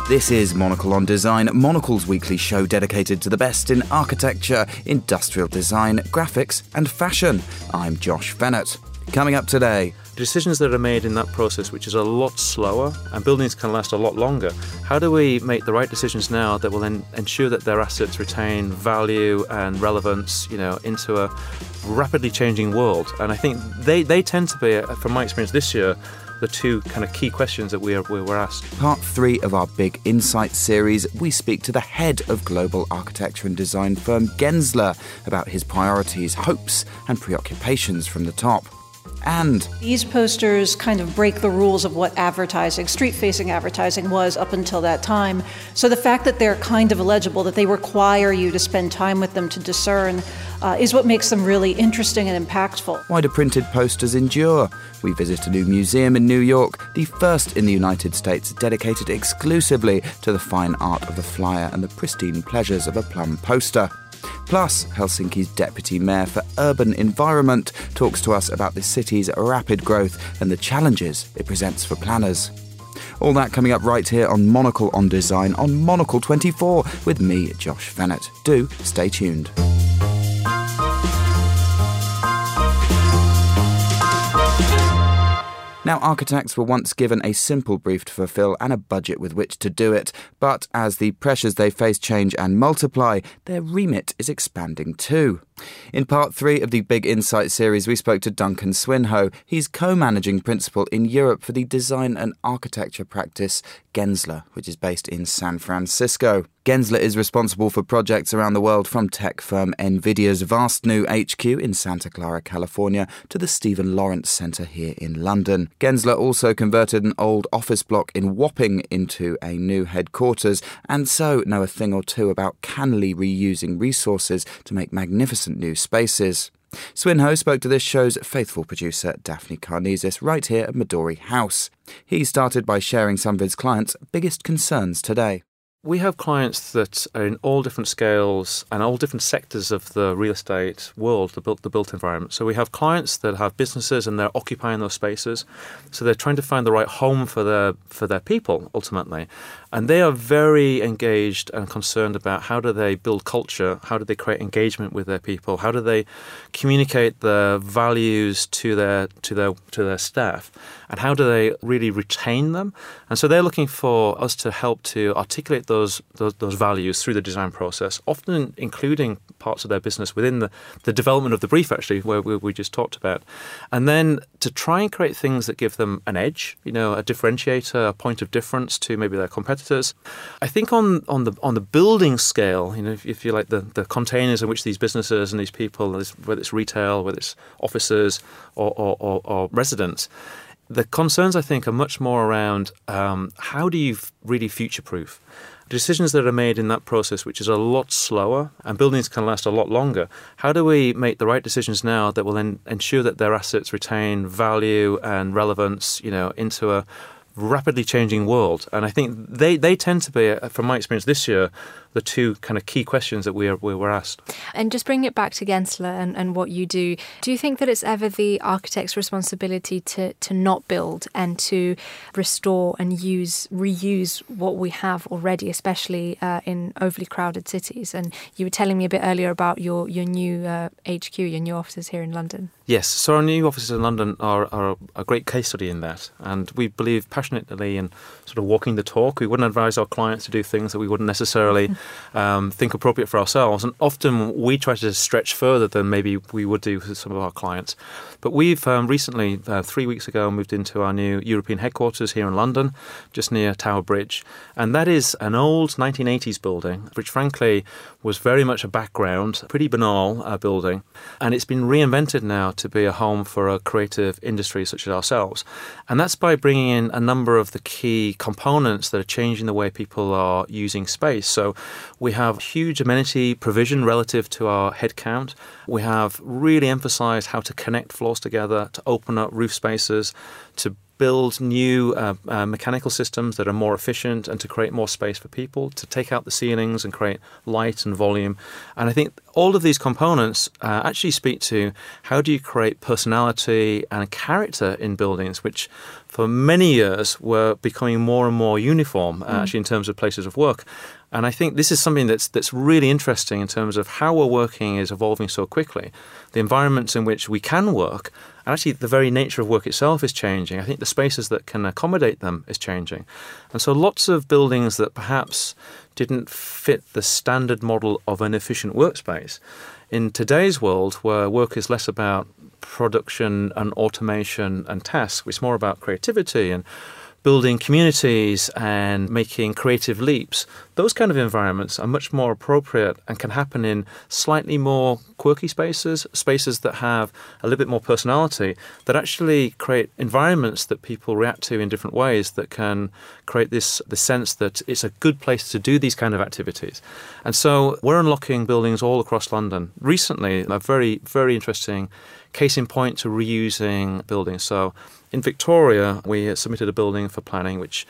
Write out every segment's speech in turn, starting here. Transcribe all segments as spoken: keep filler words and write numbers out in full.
This is Monocle on Design, Monocle's weekly show dedicated to the best in architecture, industrial design, graphics and fashion. I'm Josh Fennett. Coming up today, decisions that are made in that process, which is a lot slower, and buildings can last a lot longer. How do we make the right decisions now that will then ensure that their assets retain value and relevance, you know, into a rapidly changing world? And I think they, they tend to be, from my experience this year, the two kind of key questions that we are, we were asked. Part three of our Big Insight series, we speak to the head of global architecture and design firm Gensler about his priorities, hopes and preoccupations from the top. And these posters kind of break the rules of what advertising, street-facing advertising was up until that time. So the fact that they're kind of illegible, that they require you to spend time with them to discern, uh, is what makes them really interesting and impactful. Why do printed posters endure? We visit a new museum in New York, the first in the United States dedicated exclusively to the fine art of the flyer and the pristine pleasures of a plum poster. Plus, Helsinki's Deputy Mayor for Urban Environment talks to us about the city's rapid growth and the challenges it presents for planners. All that coming up right here on Monocle on Design on Monocle twenty-four with me, Josh Fennett. Do stay tuned. Now, architects were once given a simple brief to fulfill and a budget with which to do it, but as the pressures they face change and multiply, their remit is expanding too. In part three of the Big Insight series, we spoke to Duncan Swinhoe. He's co-managing principal in Europe for the design and architecture practice Gensler, which is based in San Francisco. Gensler is responsible for projects around the world, from tech firm NVIDIA's vast new H Q in Santa Clara, California, to the Stephen Lawrence Centre here in London. Gensler also converted an old office block in Wapping into a new headquarters, and so know a thing or two about cannily reusing resources to make magnificent new spaces. Swinhoe spoke to this show's faithful producer, Daphne Karnezis, right here at Midori House. He started by sharing some of his clients' biggest concerns today. We have clients that are in all different scales and all different sectors of the real estate world, the built, the built environment. So we have clients that have businesses and they're occupying those spaces. So they're trying to find the right home for their for their people, ultimately. And they are very engaged and concerned about how do they build culture, how do they create engagement with their people, how do they communicate the values to their to their to their staff, and how do they really retain them. And so they're looking for us to help to articulate those those, those values through the design process, often including parts of their business within the, the development of the brief, actually, where we, we just talked about. And then to try and create things that give them an edge, you know, a differentiator, a point of difference to maybe their competitors. I think on, on the on the building scale, you know, if, if you like the, the containers in which these businesses and these people, whether it's retail, whether it's offices or, or, or, or residents, the concerns, I think, are much more around um, how do you f- really future-proof? Decisions that are made in that process, which is a lot slower, and buildings can last a lot longer. How do we make the right decisions now that will then ensure that their assets retain value and relevance, you know, into a rapidly changing world? And I think they, they tend to be, from my experience this year, the two kind of key questions that we, are, we were asked. And just bring it back to Gensler and, and what you do. Do you think that it's ever the architect's responsibility to, to not build and to restore and use, reuse what we have already, especially uh, in overly crowded cities? And you were telling me a bit earlier about your, your new uh, H Q, your new offices here in London. Yes, so our new offices in London are, are a great case study in that. And we believe passionately in sort of walking the talk. We wouldn't advise our clients to do things that we wouldn't necessarily um, think appropriate for ourselves. And often we try to stretch further than maybe we would do with some of our clients. But we've um, recently, uh, three weeks ago, moved into our new European headquarters here in London, just near Tower Bridge. And that is an old nineteen eighties building, which frankly was very much a background, pretty banal uh, building. And it's been reinvented now to be a home for a creative industry such as ourselves. And that's by bringing in a number of the key components that are changing the way people are using space. So we have huge amenity provision relative to our headcount. We have really emphasized how to connect floors together, to open up roof spaces, to build new uh, uh, mechanical systems that are more efficient and to create more space for people, to take out the ceilings and create light and volume. And I think all of these components uh, actually speak to how do you create personality and character in buildings, which for many years were becoming more and more uniform, uh, Mm. actually, in terms of places of work. And I think this is something that's that's really interesting in terms of how we're working is evolving so quickly. The environments in which we can work, and actually the very nature of work itself is changing. I think the spaces that can accommodate them is changing. And so lots of buildings that perhaps didn't fit the standard model of an efficient workspace, in today's world where work is less about production and automation and tasks, it's more about creativity and building communities and making creative leaps, those kind of environments are much more appropriate and can happen in slightly more quirky spaces, spaces that have a little bit more personality, that actually create environments that people react to in different ways, that can create this the sense that it's a good place to do these kind of activities. And so we're unlocking buildings all across London. Recently, a very, very interesting case in point to reusing buildings. So in Victoria, we submitted a building for planning, which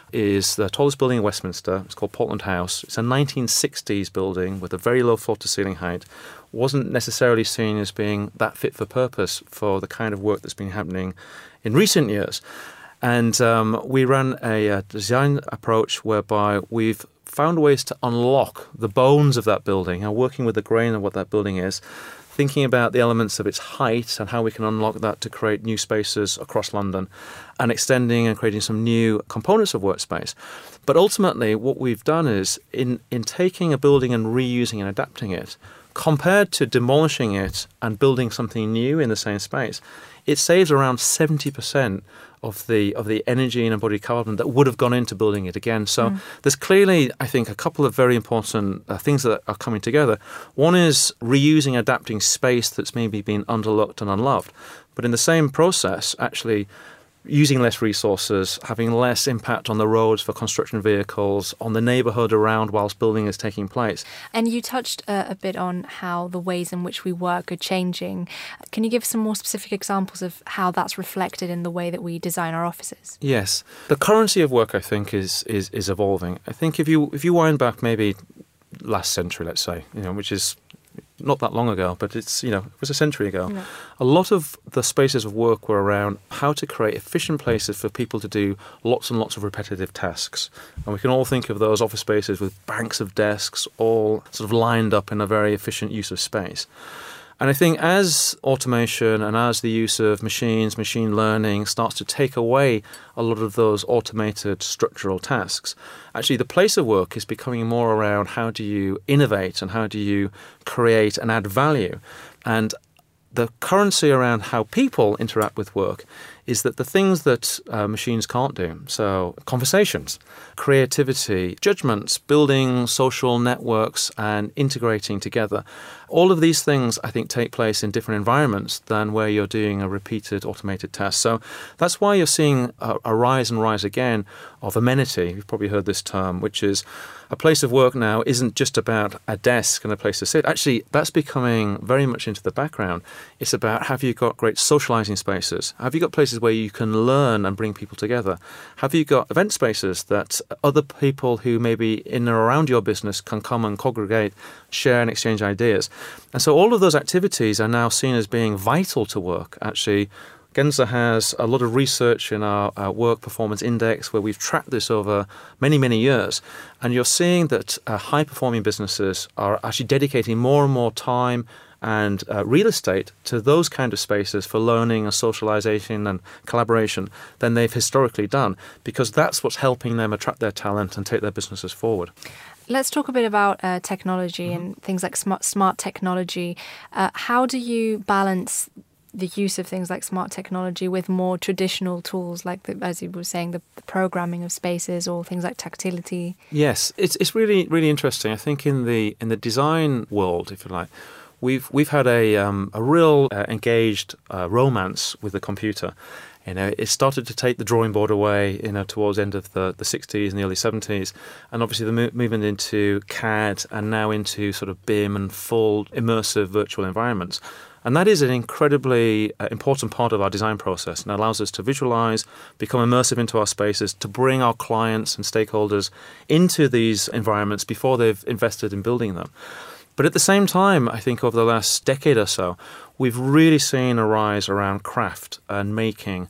is the tallest building in Westminster. It's called Portland House. It's a nineteen sixties building with a very low floor-to-ceiling height. Wasn't necessarily seen as being that fit for purpose for the kind of work that's been happening in recent years. And um, we ran a, a design approach whereby we've found ways to unlock the bones of that building and working with the grain of what that building is, thinking about the elements of its height and how we can unlock that to create new spaces across London and extending and creating some new components of workspace. But ultimately, what we've done is in, in taking a building and reusing and adapting it, compared to demolishing it and building something new in the same space, it saves around seventy percent of the of the energy and embodied carbon that would have gone into building it again. So mm. there's clearly, I think, a couple of very important uh, things that are coming together. One is reusing, adapting space that's maybe been underlooked and unloved, but in the same process, actually using less resources, having less impact on the roads for construction vehicles, on the neighbourhood around whilst building is taking place. And you touched uh, a bit on how the ways in which we work are changing. Can you give some more specific examples of how that's reflected in the way that we design our offices? Yes. The currency of work, I think, is is, is evolving. I think if you if you wind back maybe last century, let's say, you know, which is not that long ago, but it's, you know, it was a century ago. No. A lot of the spaces of work were around how to create efficient places for people to do lots and lots of repetitive tasks. And we can all think of those office spaces with banks of desks all sort of lined up in a very efficient use of space. And I think as automation and as the use of machines, machine learning starts to take away a lot of those automated structural tasks, actually the place of work is becoming more around how do you innovate and how do you create and add value. And the currency around how people interact with work is that the things that uh, machines can't do, so conversations, creativity, judgments, building social networks and integrating together, all of these things, I think, take place in different environments than where you're doing a repeated automated task. So that's why you're seeing a, a rise and rise again of amenity. You've probably heard this term, which is a place of work now isn't just about a desk and a place to sit. Actually, that's becoming very much into the background. It's about, have you got great socializing spaces? Have you got places where you can learn and bring people together? Have you got event spaces that other people who may be in or around your business can come and congregate, share and exchange ideas? And so all of those activities are now seen as being vital to work. Actually, Genza has a lot of research in our, our work performance index where we've tracked this over many, many years. And you're seeing that uh, high-performing businesses are actually dedicating more and more time and uh, real estate to those kind of spaces for learning and socialization and collaboration than they've historically done, because that's what's helping them attract their talent and take their businesses forward. Let's talk a bit about uh, technology mm-hmm. and things like smart, smart technology. Uh, how do you balance the use of things like smart technology with more traditional tools, like, the, as you were saying, the, the programming of spaces or things like tactility? Yes, it's it's really, really interesting. I think in the in the design world, if you like, we've we've had a um, a real uh, engaged uh, romance with the computer. You know, it started to take the drawing board away, you know, towards the end of the, the sixties and the early seventies. And obviously the mo- movement into C A D and now into sort of B I M and full immersive virtual environments. And that is an incredibly uh, important part of our design process and allows us to visualize, become immersive into our spaces, to bring our clients and stakeholders into these environments before they've invested in building them. But at the same time, I think over the last decade or so, we've really seen a rise around craft and making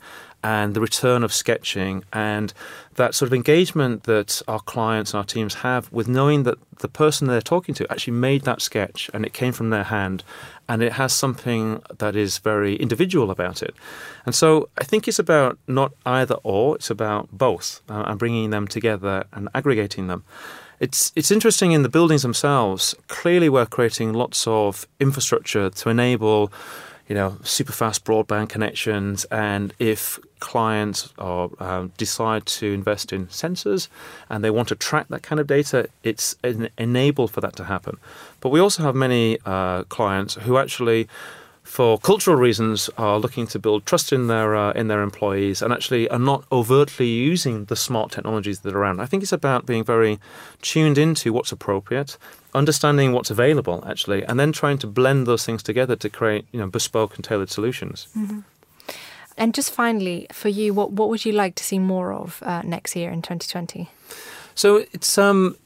and the return of sketching and that sort of engagement that our clients and our teams have with knowing that the person they're talking to actually made that sketch and it came from their hand and it has something that is very individual about it. And so I think it's about not either or, it's about both uh, and bringing them together and aggregating them. It's it's interesting in the buildings themselves. Clearly, we're creating lots of infrastructure to enable, you know, super fast broadband connections. And if clients are, um, decide to invest in sensors and they want to track that kind of data, it's en- enabled for that to happen. But we also have many uh, clients who actually, for cultural reasons, are looking to build trust in their uh, in their employees and actually are not overtly using the smart technologies that are around. I think it's about being very tuned into what's appropriate, understanding what's available, actually, and then trying to blend those things together to create, you know, bespoke and tailored solutions. Mm-hmm. And just finally, for you, what what would you like to see more of uh, next year in twenty twenty? So it's um.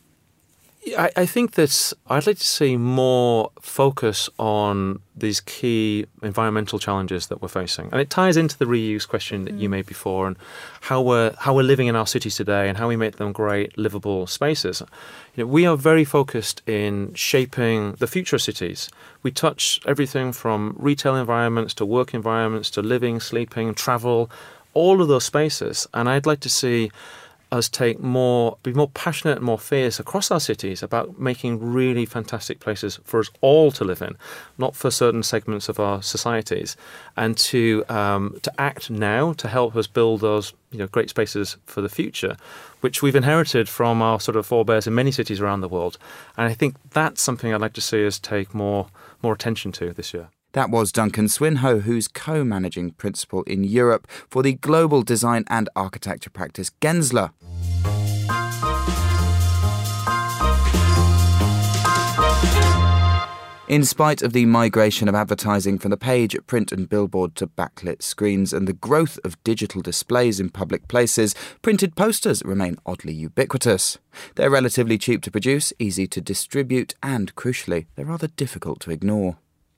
I, I think that I'd like to see more focus on these key environmental challenges that we're facing. And it ties into the reuse question that mm. you made before and how we're, how we're living in our cities today and how we make them great, livable spaces. You know, we are very focused in shaping the future of cities. We touch everything from retail environments to work environments to living, sleeping, travel, all of those spaces. And I'd like to see us take more, be more passionate and more fierce across our cities about making really fantastic places for us all to live in, not for certain segments of our societies, and to um, to act now to help us build those, you know, great spaces for the future, which we've inherited from our sort of forebears in many cities around the world. And I think that's something I'd like to see us take more more attention to this year. That was Duncan Swinhoe, who's co-managing principal in Europe for the global design and architecture practice Gensler. In spite of the migration of advertising from the page, print and billboard to backlit screens and the growth of digital displays in public places, printed posters remain oddly ubiquitous. They're relatively cheap to produce, easy to distribute, and, crucially, they're rather difficult to ignore.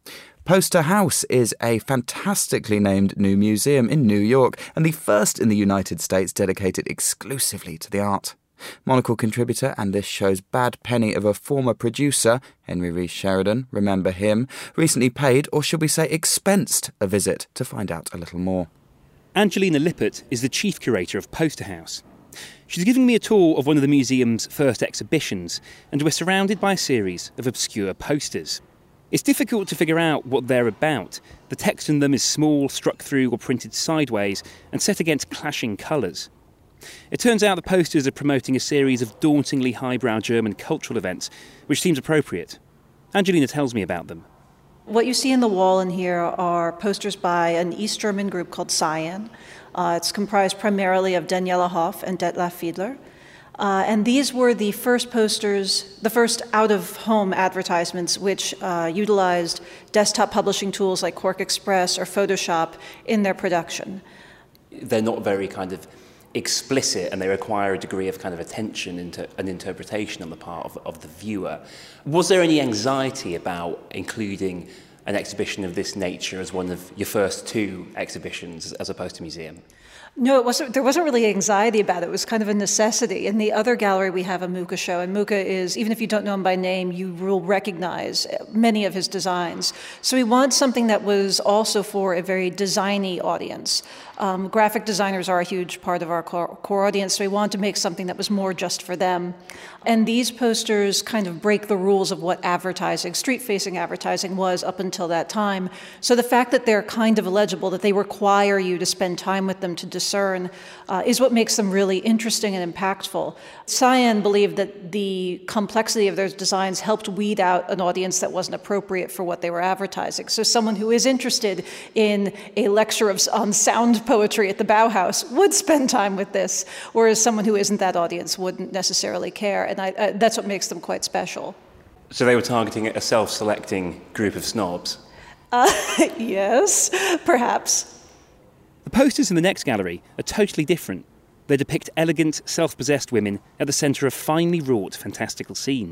Poster House is a fantastically named new museum in New York and the first in the United States dedicated exclusively to the art. Monocle contributor and this show's bad penny of a former producer, Henry Rees Sheridan, remember him, recently paid, or should we say expensed, a visit to find out a little more. Angelina Lippert is the chief curator of Poster House. She's giving me a tour of one of the museum's first exhibitions, and we're surrounded by a series of obscure posters. It's difficult to figure out what they're about. The text in them is small, struck through or printed sideways and set against clashing colours. It turns out the posters are promoting a series of dauntingly highbrow German cultural events, which seems appropriate. Angelina tells me about them. What you see in the wall in here are posters by an East German group called Cyan. Uh, it's comprised primarily of Daniela Hoff and Detlef Fiedler. Uh, and these were the first posters, the first out-of-home advertisements which uh, utilized desktop publishing tools like QuarkXPress or Photoshop in their production. They're not very kind of explicit and they require a degree of kind of attention into an interpretation on the part of, of the viewer. Was there any anxiety about including an exhibition of this nature as one of your first two exhibitions as opposed to museum? No, it wasn't. There wasn't really anxiety about it. It was kind of a necessity. In the other gallery, we have a Mucha show, and Mucha is, even if you don't know him by name, you will recognize many of his designs. So we want something that was also for a very designy audience. Um, graphic designers are a huge part of our core, core audience, so we wanted to make something that was more just for them. And these posters kind of break the rules of what advertising, street-facing advertising was up until that time. So the fact that they're kind of illegible, that they require you to spend time with them to discern, uh, is what makes them really interesting and impactful. Cyan believed that the complexity of their designs helped weed out an audience that wasn't appropriate for what they were advertising. So someone who is interested in a lecture of, on sound poetry at the Bauhaus would spend time with this, whereas someone who isn't that audience wouldn't necessarily care. And I, I, that's what makes them quite special. So they were targeting a self-selecting group of snobs? Uh, yes, perhaps. The posters in the next gallery are totally different. They depict elegant, self-possessed women at the centre of finely wrought fantastical scenes.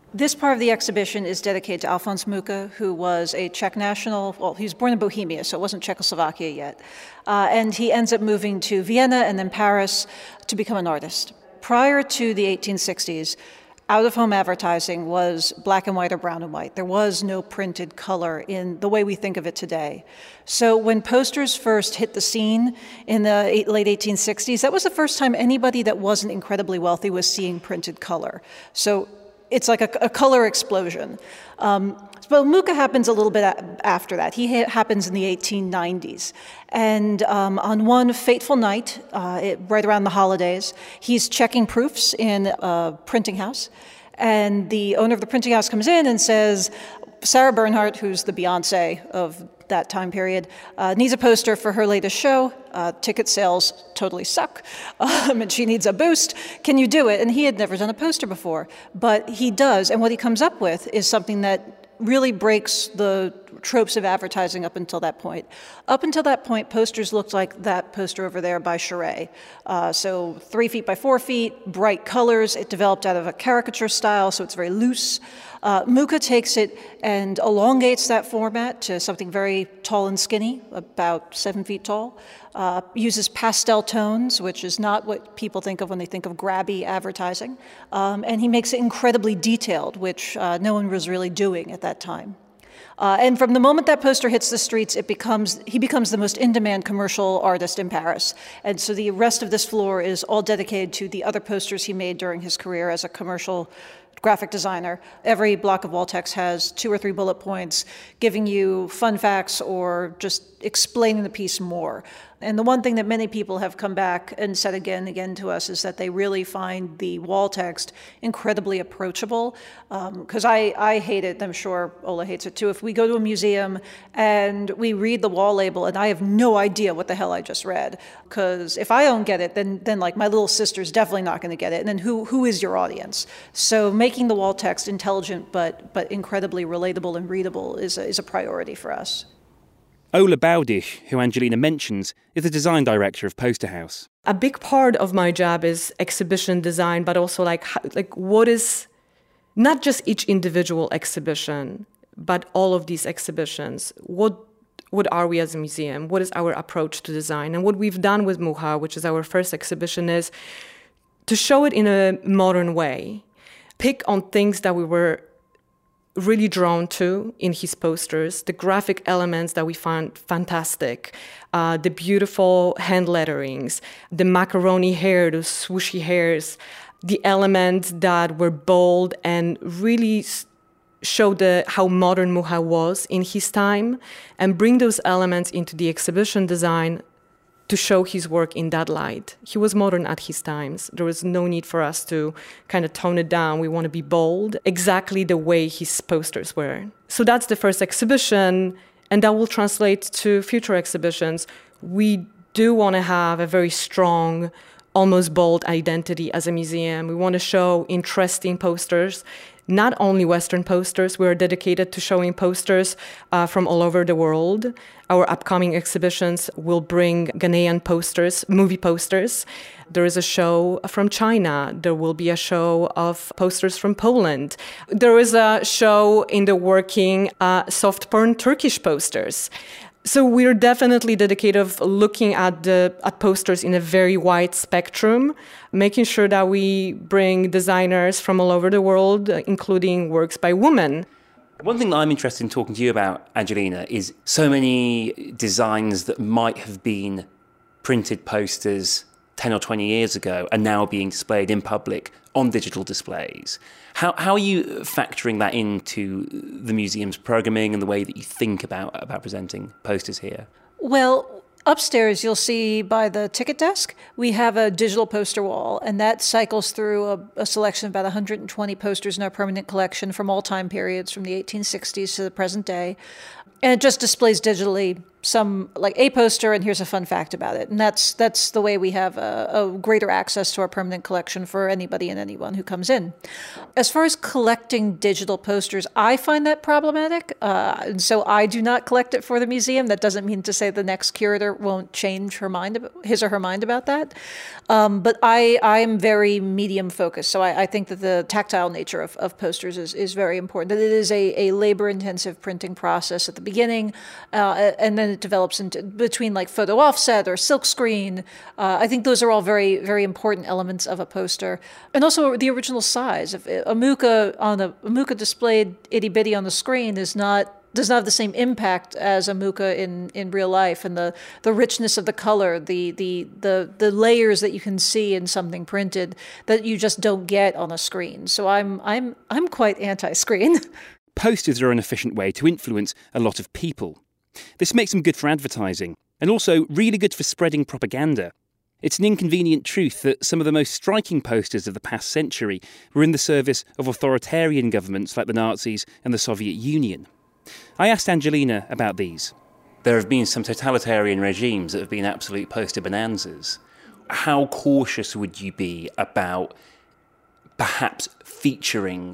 This part of the exhibition is dedicated to Alfons Mucha, who was a Czech national. Well, he was born in Bohemia, so it wasn't Czechoslovakia yet. Uh, and he ends up moving to Vienna and then Paris to become an artist. Prior to the eighteen sixties, out-of-home advertising was black and white or brown and white. There was no printed color in the way we think of it today. So when posters first hit the scene in the late eighteen sixties, that was the first time anybody that wasn't incredibly wealthy was seeing printed color. So it's like a, a color explosion. Um, but Mucha happens a little bit a- after that. He ha- happens in the eighteen nineties. And um, on one fateful night, uh, it, right around the holidays, he's checking proofs in a printing house. And the owner of the printing house comes in and says, Sarah Bernhardt, who's the Beyonce of that time period, uh, needs a poster for her latest show. Uh, ticket sales totally suck, um, and she needs a boost. Can you do it? And he had never done a poster before, but he does. And what he comes up with is something that really breaks the tropes of advertising up until that point. Up until that point, posters looked like that poster over there by Charest. Uh, so three feet by four feet, bright colors. It developed out of a caricature style, so it's very loose. Uh, Mucha takes it and elongates that format to something very tall and skinny, about seven feet tall. Uh, uses pastel tones, which is not what people think of when they think of grabby advertising. Um, and he makes it incredibly detailed, which uh, no one was really doing at that time. Uh, and from the moment that poster hits the streets, it becomes he becomes the most in-demand commercial artist in Paris. And so the rest of this floor is all dedicated to the other posters he made during his career as a commercial graphic designer. Every block of wall text has two or three bullet points giving you fun facts or just explaining the piece more. And the one thing that many people have come back and said again and again to us is that they really find the wall text incredibly approachable. Because um, I, I hate it, I'm sure Ola hates it too. If we go to a museum and we read the wall label and I have no idea what the hell I just read, because if I don't get it, then then like my little sister's definitely not going to get it. And then who who is your audience? So making the wall text intelligent but but incredibly relatable and readable is a, is a priority for us. Ola Baudisch, who Angelina mentions, is the design director of Poster House. A big part of my job is exhibition design, but also like like what is not just each individual exhibition, but all of these exhibitions. What what are we as a museum? What is our approach to design? And what we've done with Mucha, which is our first exhibition, is to show it in a modern way. Pick on things that we were really drawn to in his posters, the graphic elements that we found fantastic, uh, the beautiful hand letterings, the macaroni hair, those swooshy hairs, the elements that were bold and really show the, how modern Mucha was in his time, and bring those elements into the exhibition design to show his work in that light. He was modern at his times. There was no need for us to kind of tone it down. We want to be bold, exactly the way his posters were. So that's the first exhibition, and that will translate to future exhibitions. We do want to have a very strong, almost bold identity as a museum. We want to show interesting posters, not only Western posters. We're dedicated to showing posters uh, from all over the world. Our upcoming exhibitions will bring Ghanaian posters, movie posters. There is a show from China. There will be a show of posters from Poland. There is a show in the working uh, soft porn Turkish posters. So we're definitely dedicated of looking at the at posters in a very wide spectrum, making sure that we bring designers from all over the world, including works by women. One thing that I'm interested in talking to you about, Angelina, is so many designs that might have been printed posters ten or twenty years ago are now being displayed in public on digital displays. How how are you factoring that into the museum's programming and the way that you think about, about presenting posters here? Well, upstairs you'll see by the ticket desk, we have a digital poster wall, and that cycles through a, a selection of about one hundred twenty posters in our permanent collection from all time periods, from the eighteen sixties to the present day. And it just displays digitally some like a poster, and here's a fun fact about it. And that's that's the way we have a, a greater access to our permanent collection for anybody and anyone who comes in. As far as collecting digital posters, I find that problematic. Uh, and so I do not collect it for the museum. That doesn't mean to say the next curator won't change her mind, about, his or her mind about that. Um, but I I'm very medium focused. So I, I think that the tactile nature of, of posters is, is very important. That it is a, a labor intensive printing process at the beginning, uh, and then it develops into between like photo offset or silk screen. Uh, I think those are all very, very important elements of a poster. And also the original size. If a Mucha on a, a Mucha displayed itty bitty on the screen is not does not have the same impact as a Mucha in, in real life, and the, the richness of the color, the, the the the layers that you can see in something printed that you just don't get on a screen. So I'm I'm I'm quite anti-screen. Posters are an efficient way to influence a lot of people. This makes them good for advertising, and also really good for spreading propaganda. It's an inconvenient truth that some of the most striking posters of the past century were in the service of authoritarian governments like the Nazis and the Soviet Union. I asked Angelina about these. There have been some totalitarian regimes that have been absolute poster bonanzas. How cautious would you be about perhaps featuring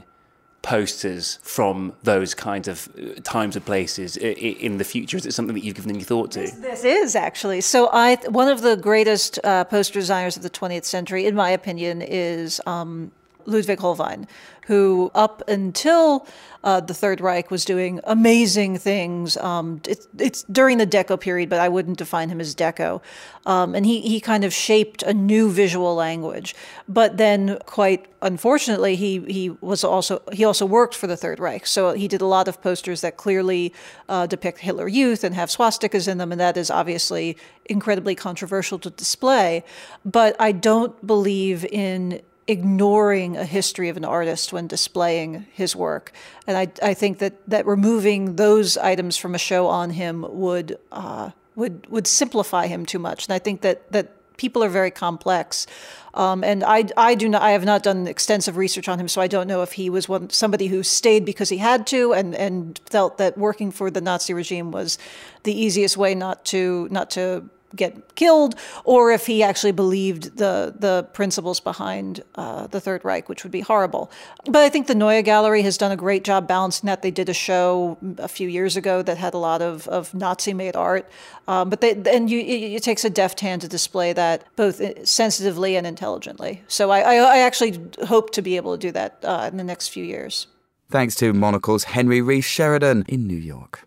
posters from those kind of times and places in the future? Is it something that you've given any thought to? This, this is actually. So I, one of the greatest uh, poster designers of the twentieth century, in my opinion, is um, Ludwig Holbein, who up until uh, the Third Reich was doing amazing things. Um, it, it's during the Deco period, but I wouldn't define him as Deco. Um, and he, he kind of shaped a new visual language. But then, quite unfortunately, he he was also he also worked for the Third Reich. So he did a lot of posters that clearly uh, depict Hitler Youth and have swastikas in them, and that is obviously incredibly controversial to display. But I don't believe in ignoring a history of an artist when displaying his work. And I, I think that, that removing those items from a show on him would uh, would would simplify him too much. And I think that, that people are very complex. Um, and I, I do not I have not done extensive research on him, so I don't know if he was one somebody who stayed because he had to and, and felt that working for the Nazi regime was the easiest way not to not to get killed, or if he actually believed the the principles behind uh, the Third Reich, which would be horrible. But I think the Neue Gallery has done a great job balancing that. They did a show a few years ago that had a lot of, of Nazi-made art, um, but they, and you, it, it takes a deft hand to display that both sensitively and intelligently. So I, I, I actually hope to be able to do that uh, in the next few years. Thanks to Monocle's Henry Rees Sheridan in New York.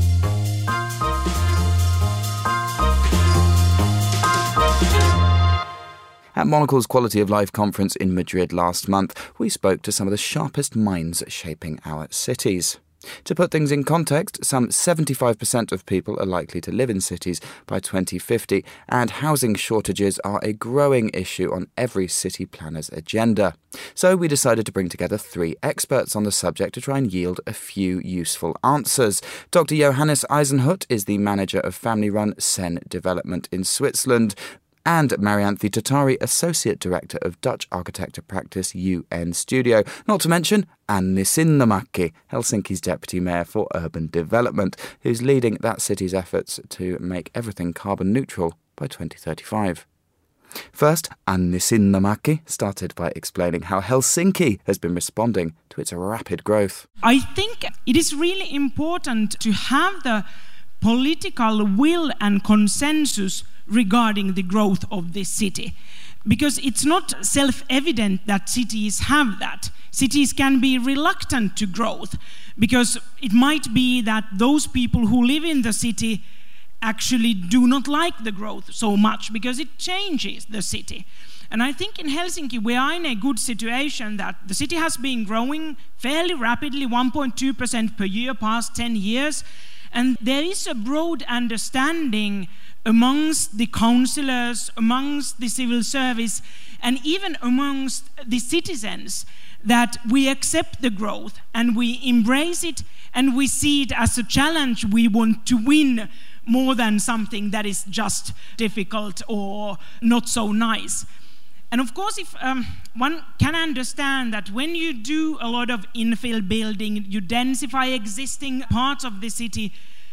At Monocle's Quality of Life conference in Madrid last month, we spoke to some of the sharpest minds shaping our cities. To put things in context, some seventy-five percent of people are likely to live in cities by twenty fifty, and housing shortages are a growing issue on every city planner's agenda. So we decided to bring together three experts on the subject to try and yield a few useful answers. Doctor Johannes Eisenhut is the manager of family-run Sen Development in Switzerland, and Marianthi Tatari, Associate Director of Dutch architecture practice U N Studio, not to mention Anni Sinnemäki, Helsinki's Deputy Mayor for Urban Development, who's leading that city's efforts to make everything carbon neutral by twenty thirty-five. First, Anni Sinnemäki started by explaining how Helsinki has been responding to its rapid growth. I think it is really important to have the political will and consensus regarding the growth of this city, because it's not self-evident that cities have that. Cities can be reluctant to growth because it might be that those people who live in the city actually do not like the growth so much because it changes the city. And I think in Helsinki we are in a good situation that the city has been growing fairly rapidly, one point two percent per year past ten years, and there is a broad understanding amongst the councillors, amongst the civil service, and even amongst the citizens, that we accept the growth and we embrace it and we see it as a challenge we want to win more than something that is just difficult or not so nice. And of course, if um, one can understand that when you do a lot of infill building, you densify existing parts of the city,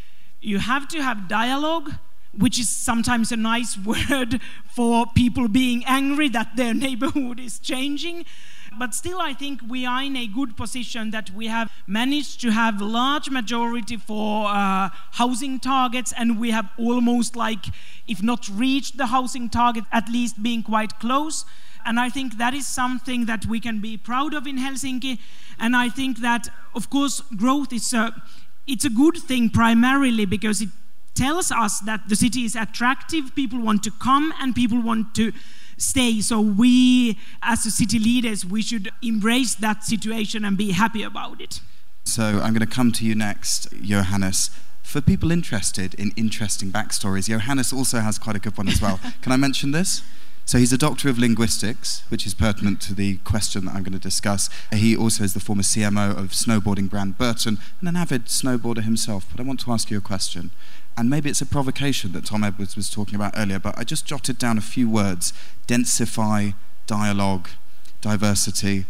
You have to have dialogue, which is sometimes a nice word for people being angry that their neighborhood is changing. But still, I think we are in a good position that we have managed to have a large majority for uh, housing targets, and we have almost like, if not reached the housing target, at least being quite close. And I think that is something that we can be proud of in Helsinki. And I think that, of course, growth is a, it's a good thing primarily because it tells us that the city is attractive, people want to come and people want to stay. So we, as the city leaders, we should embrace that situation and be happy about it. So I'm going to come to you next, Johannes. For people interested in interesting backstories, Johannes also has quite a good one as well. Can I mention this? So he's a doctor of linguistics, which is pertinent to the question that I'm going to discuss. He also is the former C M O of snowboarding brand Burton and an avid snowboarder himself. But I want to ask you a question. And maybe it's a provocation that Tom Edwards was talking about earlier, but I just jotted down a few words: densify, dialogue, diversity.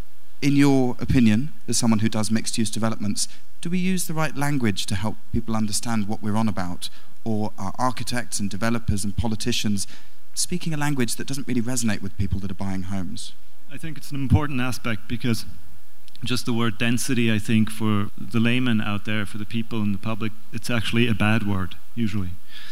In your opinion, as someone who does mixed-use developments, do we use the right language to help people understand what we're on about? Or are architects and developers and politicians speaking a language that doesn't really resonate with people that are buying homes? I think it's an important aspect because just the word density, I think, for the layman out there, for the people in the public, it's actually a bad word, usually.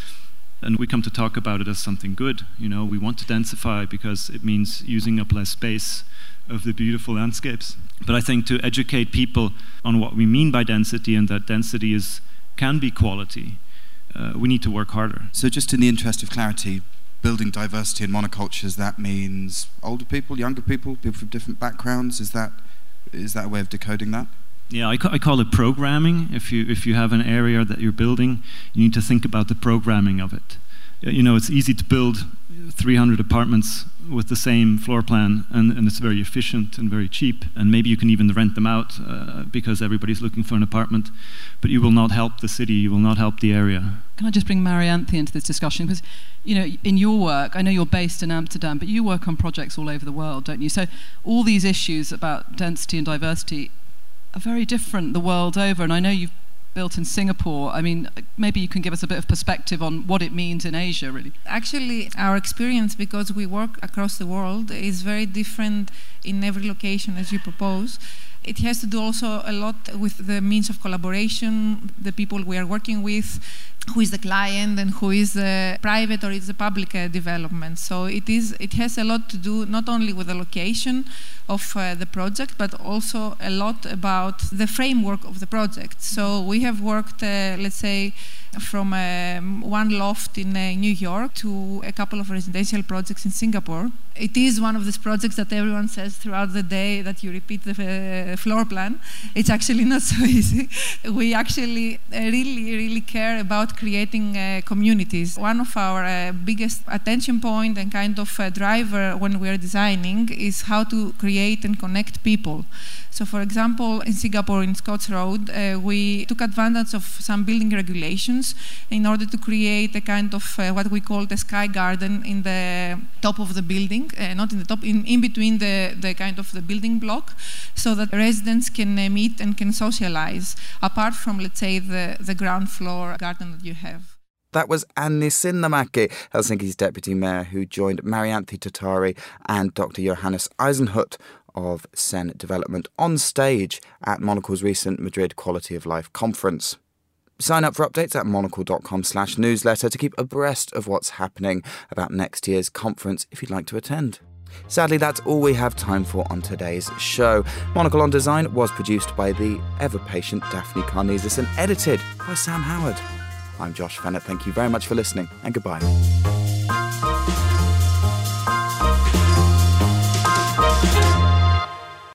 And we come to talk about it as something good. You know, we want to densify because it means using up less space of the beautiful landscapes. But I think to educate people on what we mean by density and that density is can be quality, uh, we need to work harder. So just in the interest of clarity, building diversity in monocultures, that means older people, younger people, people from different backgrounds. Is that is that a way of decoding that? Yeah, I, ca I call it programming. If you if you have an area that you're building, you need to think about the programming of it. You know, it's easy to build three hundred apartments with the same floor plan, and, and it's very efficient and very cheap, and maybe you can even rent them out uh, because everybody's looking for an apartment, but you will not help the city, you will not help the area. Can I just bring Marianthe into this discussion? Because, you know, in your work, I know you're based in Amsterdam, but you work on projects all over the world, don't you? So all these issues about density and diversity are very different the world over, and I know you've built in Singapore. I mean, maybe you can give us a bit of perspective on what it means in Asia, really. Actually, our experience, because we work across the world, is very different in every location as you propose. It has to do also a lot with the means of collaboration, the people we are working with, who is the client and who is the private or is the public uh, development. So it is. It has a lot to do not only with the location of uh, the project, but also a lot about the framework of the project. So we have worked, uh, let's say, from um, one loft in uh, New York to a couple of residential projects in Singapore. It is one of these projects that everyone says throughout the day that you repeat the uh, floor plan. It's actually not so easy. We actually uh, really, really care about creating uh, communities. One of our uh, biggest attention point and kind of uh, driver when we are designing is how to create and connect people. So, for example, in Singapore, in Scotts Road, uh, we took advantage of some building regulations in order to create a kind of uh, what we call the sky garden in the top of the building, uh, not in the top, in, in between the, the kind of the building block, so that residents can uh, meet and can socialize, apart from, let's say, the, the ground floor garden that you have. That was Anni Sinnemäki, Helsinki's deputy mayor, who joined Marianthe Tattari and Doctor Johannes Eisenhut of Sen Development on stage at Monocle's recent Madrid Quality of Life conference. Sign up for updates at monocle.com slash newsletter to keep abreast of what's happening about next year's conference if you'd like to attend. Sadly, that's all we have time for on today's show. Monocle on Design was produced by the ever-patient Daphne Karnezis and edited by Sam Howard. I'm Josh Fennett. Thank you very much for listening, and goodbye.